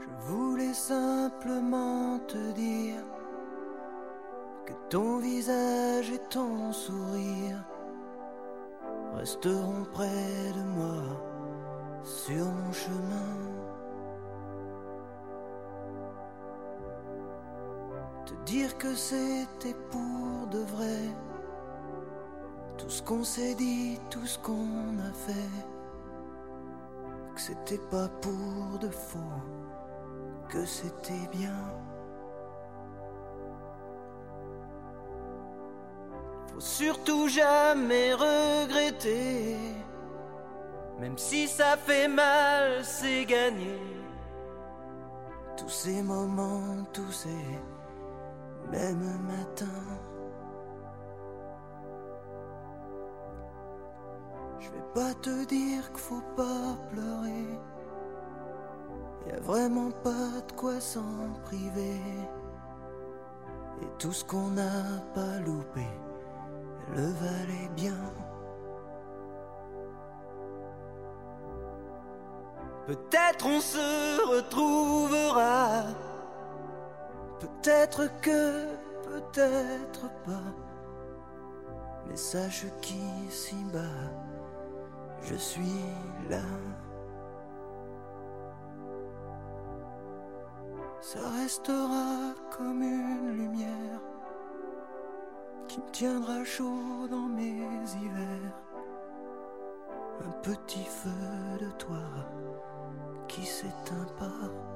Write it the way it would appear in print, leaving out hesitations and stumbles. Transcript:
Je voulais simplement te dire que ton visage et ton sourire resteront près de moi sur mon chemin. Te dire que c'était pour de vrai, tout ce qu'on s'est dit, tout ce qu'on a fait, que c'était pas pour de faux, que c'était bien. Faut surtout jamais regretter, même si ça fait mal, c'est gagné. Tous ces moments, tous ces mêmes matins. Je vais pas te dire qu'il faut pas pleurer, y a vraiment pas de quoi s'en priver. Et tout ce qu'on n'a pas loupé le valait bien. Peut-être on se retrouvera, peut-être que, peut-être pas. Mais sache qu'ici bas, je suis là. Ça restera comme une lumière qui me tiendra chaud dans mes hivers. Un petit feu de toi qui s'éteint pas.